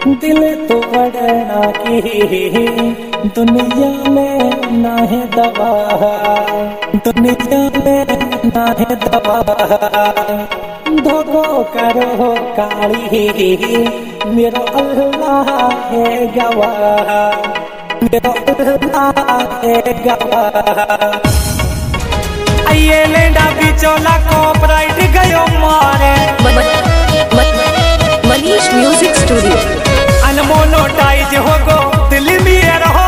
दिल तो बढ़ना की दुनिया में ना है दवा, दुनिया में ना है दवा। धोखो करो काली मेरो अल्लाह है गवाह, मेरो अल्लाह है गवाह। आइए लेंडा बिचौला कॉपराइट गयो मारे मनीष म्यूजिक स्टूडियो अनमोनोटाइज हो गो दिल में रहो।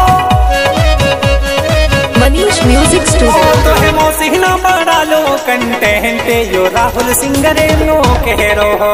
मनीष म्यूजिक स्टूडियो तो है मौसीना बड़ा लो कंटेंट यो राहुल सिंगरे नो कह रो।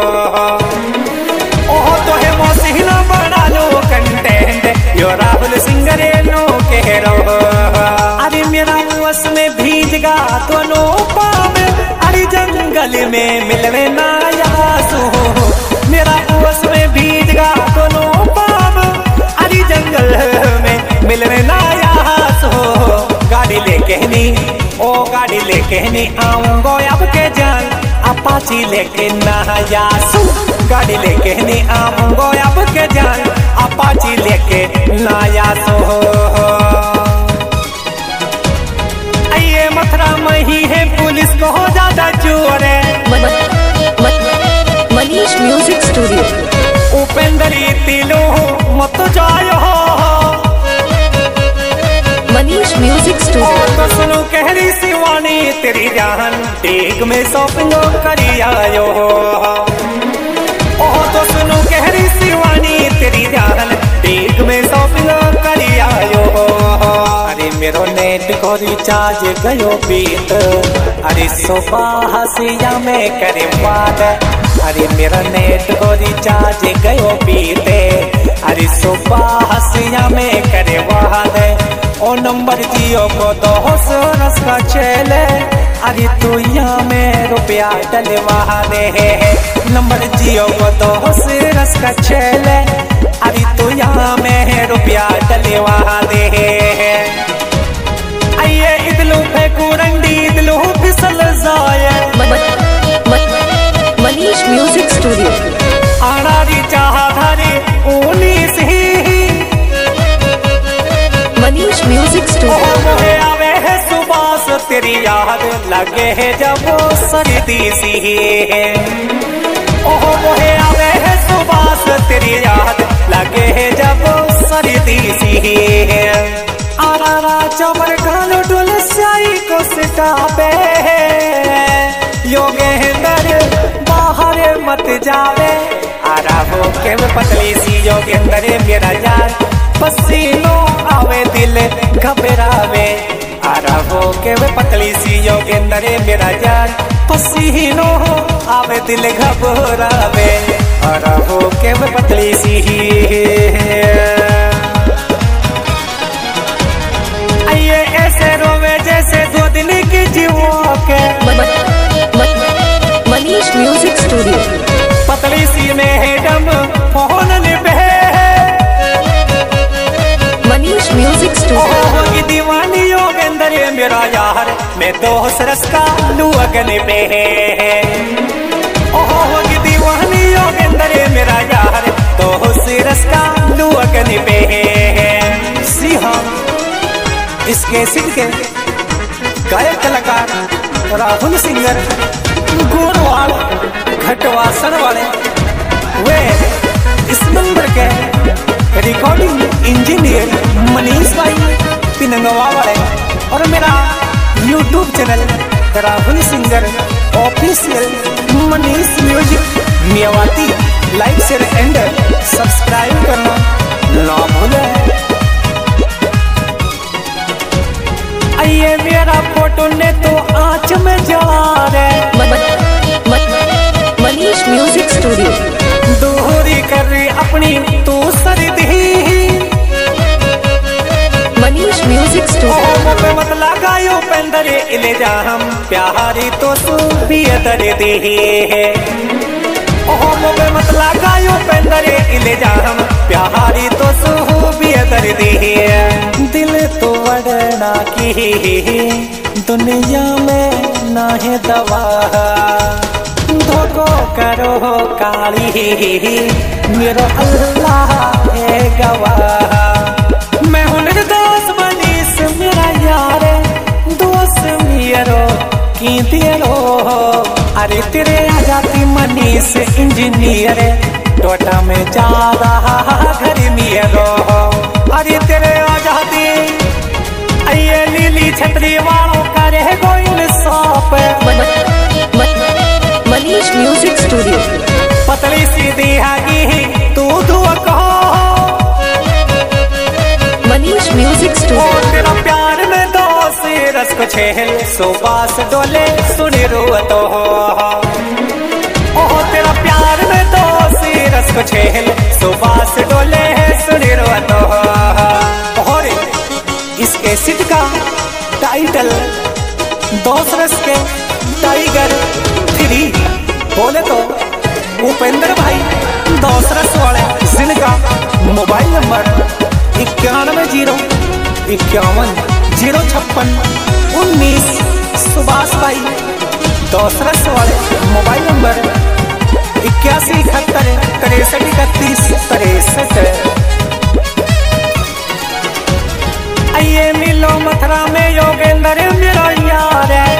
ओह तो है मौसीना बड़ा लो कंटेंट यो राहुल सिंगरे नो कह रो। अरे मेरा बस में भीजगा दोनों पाव, अरे जंगल में मिलवे ना यासो। मेरा बस में भीजगा दोनों पाव, अरे जंगल में मिलवे ना यासो। गाड़ी लेके नहीं ओ गाड़ी लेके नहीं आऊंगो अब के जान, अपाची लेके ना यासो। गाड़ी लेके नहीं आऊंगो अब के जान, अपाची लेके ना यासो। मथुरा में ही है पुलिस को हो ज्यादा चोर है। मनीष म्यूजिक स्टूडियो उपेंद्री तिलो मत जायो। मनीष म्यूजिक स्टूडियो तो सुनो कहरी शिवानी तेरी जान टेक में शॉपिंग करी आयो। ओह तो सुनो कहरी शिवानी तेरी जान टेक में शॉपिंग करी आयो। अरे मेरो नेट को रिचार्ज गयो बीत, अरे सुबह हसिया में करे बात। अरे मेरा नेट को रिचार्ज गयो बीते, अरे सुबह हसिया में करे बात। ओ नंबर जियो को 200 का चले, अरे तू यहाँ में रुपया डलवा दे। नंबर जियो को 200 का चले, अरे तू यहाँ में रुपया डलवा दे। आइए इदलू फेंकू रंडी इदलू फिसल जाए। मनीष म्यूजिक स्टूडियो आनारी चाहधारी उन्नीस ही। मनीष म्यूजिक स्टूडियो मोहे आवे है सुबास तेरी याद लगे है जब सर्दी सी है। ओह मोहे आवे है सुबास तेरी याद लगे है जब सर्दी सी है। आरा चमर गालो डोल साई को सिटाबे, योगेंद्र बाहर मत जावे। आरा हो के पतली सी योगेंद्र मेरा यार, पसीनो आवे दिल घबरावे। आरा हो के पतली सी योगेंद्र मेरा यार, पसीनो आवे दिल घबरावे। आरा हो के पतली सी ऐसे रोवे जैसे 2 दिन की जीवो के। मनीष म्यूजिक स्टूडियो पतली सी में हेडम फोन निभे। मनीष म्यूजिक स्टूडियो की दीवानी योगेंद्र मेरा यार, मैं 2 रस का लुअगन पे है। ओह की दीवानी योगेंद्र मेरा यार, 2 रस का लुअगन पे है। सी हाँ इस कैसेट के गायक कलाकार राहुल सिंगर गोरवाल घटवासन वाले, वे इस नंबर के रिकॉर्डिंग इंजीनियर मनीष भाई पिनंगवा वाले, और मेरा YouTube channel Rahul singer official Manish music मियावाती, लाइक शेयर एंड सब्सक्राइब करना ना भूलें। आइए मेरा फोटो ने तो आँच में जला रे। मनीष म्यूजिक स्टूडियो दूरी कर रही अपनी तू सर्दी। मनीष म्यूजिक स्टूडियो मत लगायो पेंदरे इले जा हम प्यारी तो तू भी दर्दी है। ओह मोबे मत लगायो पेंदरे इले जा हम प्यारी तो तू भी दर्दी है। दिल तो बढ़ना की दुनिया में ना है दवा, धोखो करो काली मेरो अल्लाह है गवाह। मैं हूं निर्दोष मनीष मेरा यार, दोस्त मेरो की दियरो। अरे तेरे आ जाती मनीष इंजीनियर, टोटा में ज्यादा घर मेरो। अरे तेरे आ जाती ये नीली छतरी वालों करे गोइल सौंप। Manish music studio. पतली सीधी आगी तू कहो। Manish music studio. तेरा प्यार में दो रस को छेल सुबास डोले सुनी रोत हो। ओह तेरा प्यार में दो रस को छेल सुबास डोले सुनी रोत हो। और इस एसिड का टाइटल दोस्त रस के टाइगर 3 बोले तो उपेंद्र भाई दोस्त रस वाले, जिनका मोबाइल नंबर 91 056 19। सुभाष भाई दोस्त रस वाले, मोबाइल नंबर 81 71 63 63। आइए मिलो मथुरा में योगेंद्र मेरा यार है।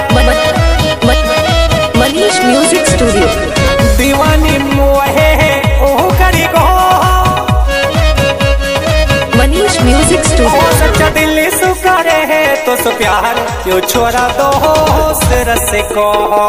Manish music studio. दीवानी मुहे ओह करी को। Manish music studio. सच्चा दिल सुकारे है तो सो प्यार यो छोरा दो रस को।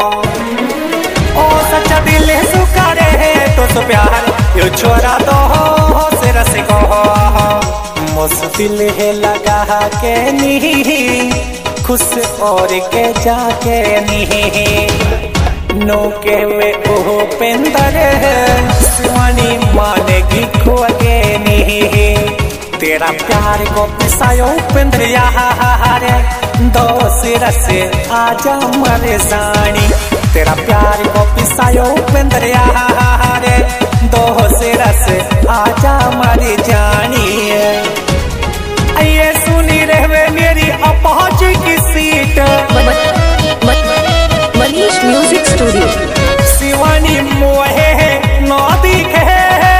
ओ सच्चा दिल सुकारे है तो सो प्यार यो छोरा दो रस को। मुश्किल है लगा के नहीं खुश और के जाके नहीं। नो के वे ओह पेंदर सुवानी मानेगी खो के नहीं। तेरा प्यार को पिसायो पेंदर यार, दो रस आजा मरे जानी। तेरा प्यार को पिसायो पेंदर यार, दो रस आजा मरे जानी। ये सुनी रहे मेरी अपाच की seat. Manish music studio. Shivani मोहे नौ दिखे।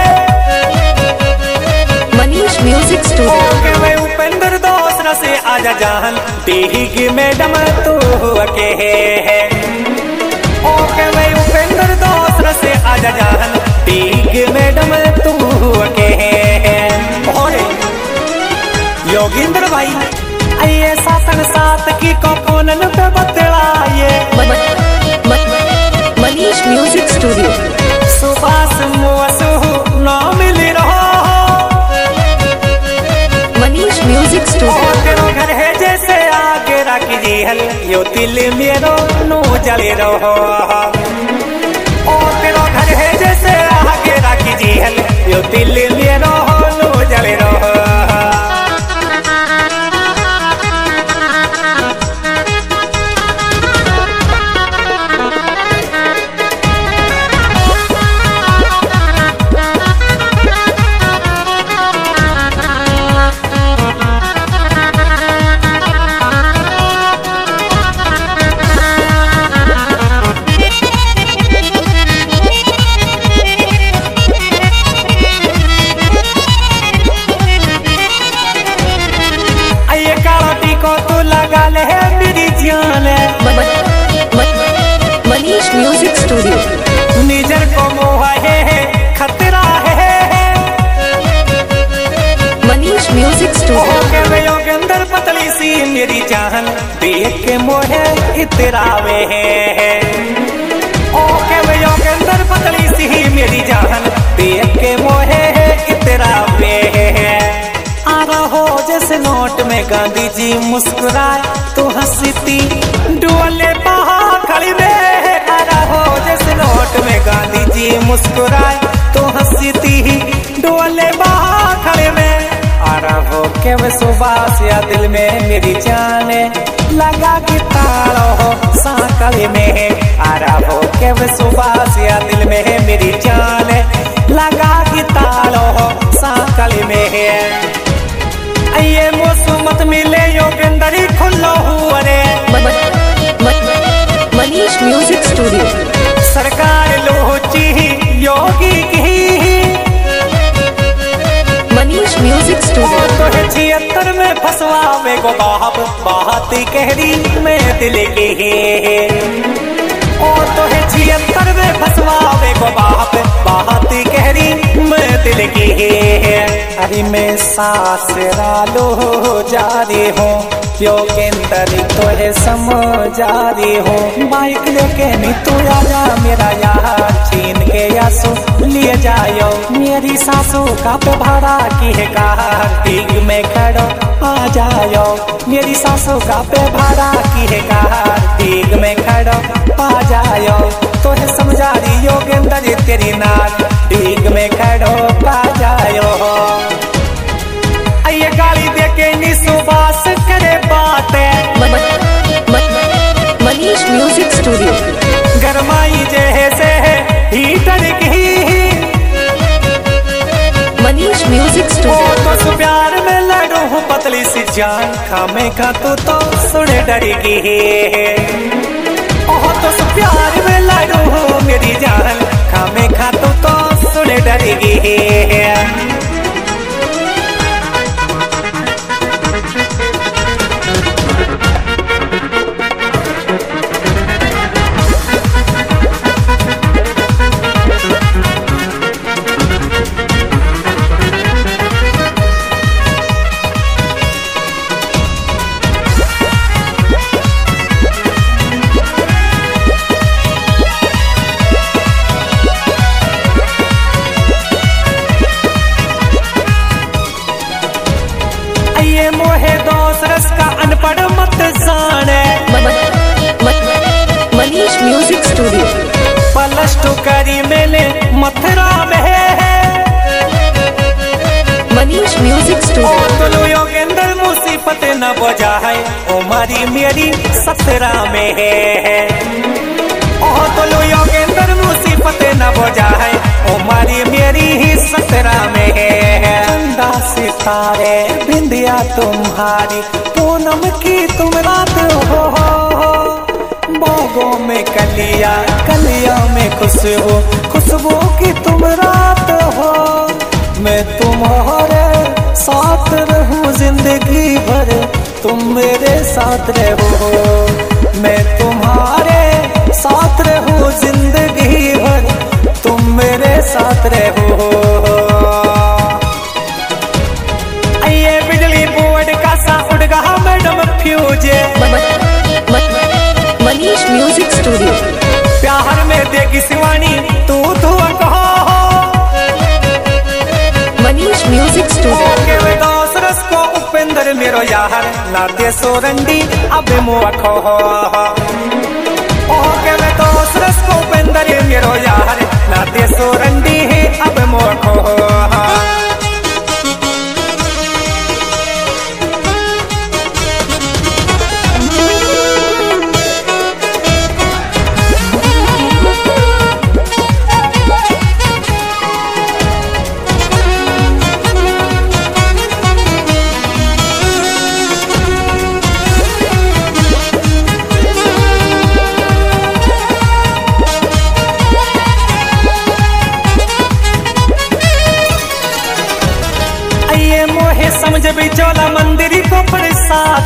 Manish music studio. मैं उपेंद्र दोस्त से आजा जान टीगी मैडम तू के है। ओके मैं उपेंद्र दोस्त से आजा जान टीगी मैडम तू के है। और योगेंद्र भाई आइए सातन सात की कोनन पे बतलाइए। Manish music studio. सुभाष मुसु ना मिली रहो। Manish music studio. तेरो घर है जैसे आगे राखी जी हल यो दिल मेरो नो जले रहो। ओ तेरो घर है जैसे आगे राखी जी हल यो दिल मेरो नो जले रहो। Manish music studio. निजर को मोह है खतरा है। Manish music studio. योगेंद्र पतली सी मेरी जान देख के मोहे इतरावे है। ओके वे योगेंद्र पतली सी मेरी जान देख के मोहे इतरावे है। आ रहो जैसे नोट में गांधी जी मुस्कुराए तो हंसती डोले खड़ी में। आ रहो जैसे नोट में गांधी जी मुस्कुराए तो हंसती डोले खड़े में। आ रहो के वे सुबास या दिल में मेरी जाने लगा कि तालो सांकल में। आ रहो के वे सुबास या दिल में मेरी जाने लगा कि तालो सांकल में है। ये मौसमत मिले योगेंद्र खुल्लो हुआ रे। Manish music studio. सरकार लोची योगी की Music Studio. तो 76 में फसवावे गो बाप बात कहरी में दिल की ओ तो 76 में फसवावे गो बाप बात कहरी में दिल की अरे मैं सास रालो जा रही हूँ योगेंद्र तो है समझा रही हूँ बाइक लेके नी तू आजा मेरा यार छीन के आंसू लिए जायो मेरी सासू का पे भाड़ा की है कार्तिक में खड़ो आ जायो मेरी सासू का पे भाड़ा की है कार्तिक में खड़ो आ जायो तो है समझा रही योगेंद्र तेरी नाक ठीक में खड़ो आ जायो ये गाली देके नी सुबास करे बातें मनीष म्यूजिक स्टूडियो. गरमाई जैसे हीटर की मनीष म्यूजिक ओ स्टूडियो. तो प्यार में लड़ू हूँ पतली सी जान खामे का तो सुने डरेगी ओह तो प्यार में लड़ू हूँ मेरी जान खामे का तो सुने डरेगी ये मोहे दोस रस का अनपढ़ मत जाने Manish music studio. Plus two करी मेले मथुरा में मनीष म्यूजिक स्टूडियो. तो योगेंद्र मुसीबत न बजा है उमारी मेरी 17 में है ओह तो योगेंद्र मुसीबत न बजा है उमारी मेरी ही 17 में है चंदा सितारे बिंदिया तुम्हारी पूनम की तुम रात हो बागों में कलिया कलिया में खुशबू खुशबू की तुम रात हो मैं तुम्हारे साथ रहूं जिंदगी भर तुम मेरे साथ रहो मैं तुम्हारे साथ रहूं जिंदगी भर तुम मेरे साथ रहो ये बिजली बोर्ड का सा उड़ गया madam fuse Manish music studio. प्यार में देगी शिवानी तू कहो मनीष म्यूजिक स्टूडियो. के वे दोस रस को उपेंद्र मेरो यार नाते सोरंडी अब मुखो ओ के वे दोस रस को उपेंद्र मेरो यार नाते सोरंडी अब मुखो समझ बिचौला मंदिर को प्रसाद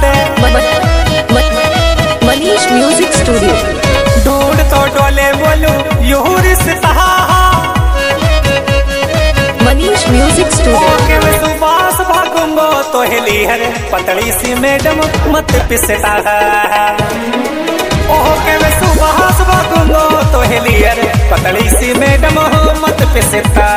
मनीष म्यूजिक स्टूडियो. ढूंढ तो डोले बोलू यूं रिश्ता मनीष म्यूजिक स्टूडियो. के मैं सुबास भागूंगो तो हिली हर पतली सी मैडम मत पिसता ओह के मैं सुबास भागूंगो तो हिली हर पतली सी मैडम मत पिसता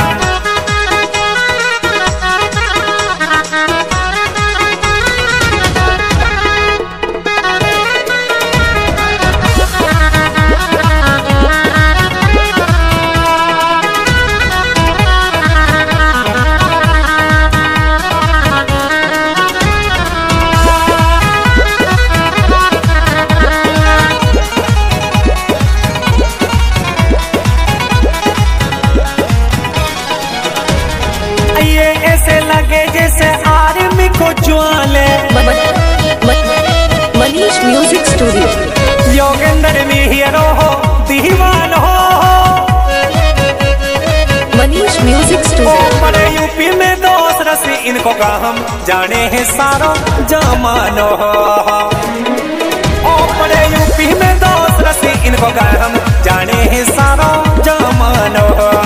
ज्वाले मनीष म्यूजिक स्टूडियो. योगेंद्र भी हीरो हो दीवान हो मनीष म्यूजिक स्टूडियो. बड़े यूपी में दोस्त रसी इनको का हम जाने हैं सारो जमानो ओ पड़े यूपी में दोस्त रसी इनको का हम जाने हैं सारो जमानो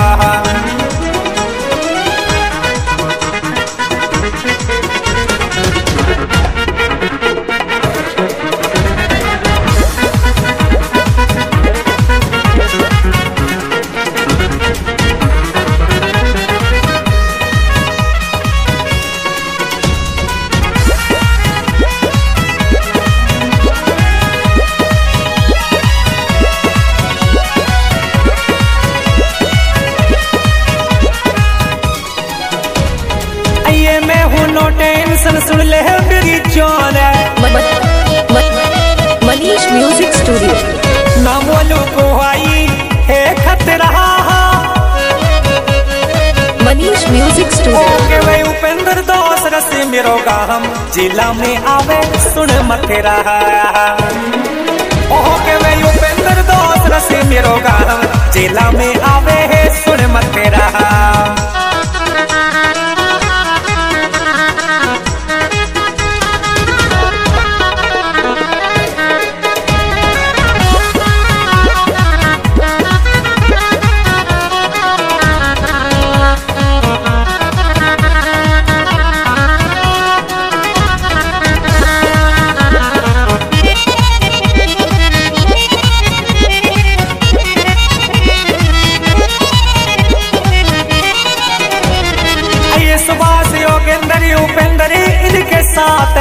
टेंशन सुन ले मेरी जान मनीष म्यूजिक स्टूडियो ना बोलो को आई है खतरा मनीष म्यूजिक स्टूडियो के वे उपेंद्र दोस्त रसी मेरो गाम जिला में आवे सुन मथेरा ओह के वे उपेंद्र दोस्त रसी मेरो गाम जिला में आवे है सुन मथेरा उपेंद्र इनके साथ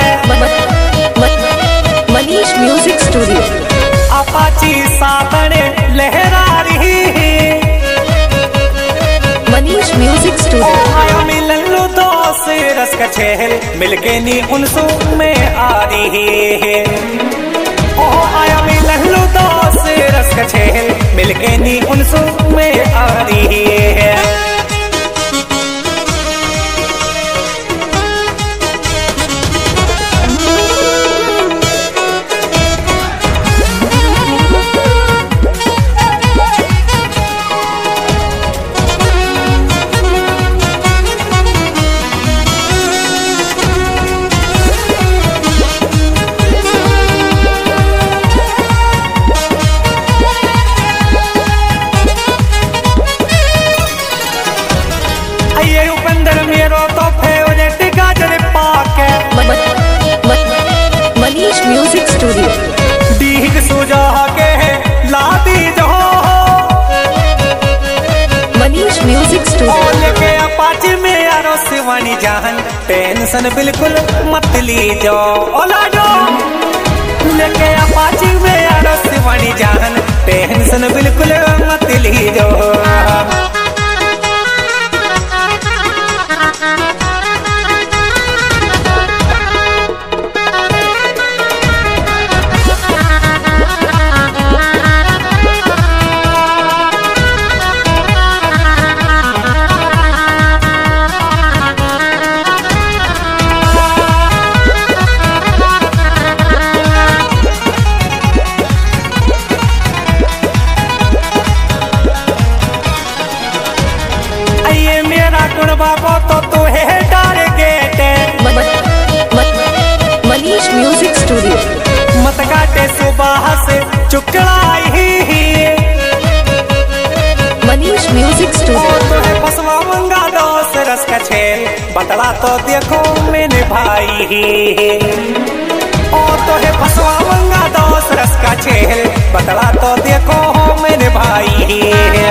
मनीष म्यूजिक स्टूडियो अपाची सातने लहरा रही मनीष म्यूजिक स्टूडियो आया मिलन लो दो से रस का छेल मिलके नी उनसू में आ रही है ओ आया मिलन लो दो से रस का छेल मिलके नी उनसू में आ रही है मनीष म्यूजिक स्टूडियो दीग सुजा के लादी जो मनीष म्यूजिक स्टूडियो लेके अपाची में यारो शिवानी जान टेंशन बिल्कुल मत लीजो ओला जो लेके अपाची में यारो शिवानी जान टेंशन बिल्कुल मत लीजो बाबा तो तू है टारगेट मनीष म्यूजिक स्टूडियो मत काटे सुबह से चुकलाई मनीष म्यूजिक स्टूडियो तो है पसवा मंगा दोस्त रस का छेल बतला तो देखो मैंने भाई ओ तो है पसवा मंगा दोस्त रस का छेल बतला तो देखो मैंने भाई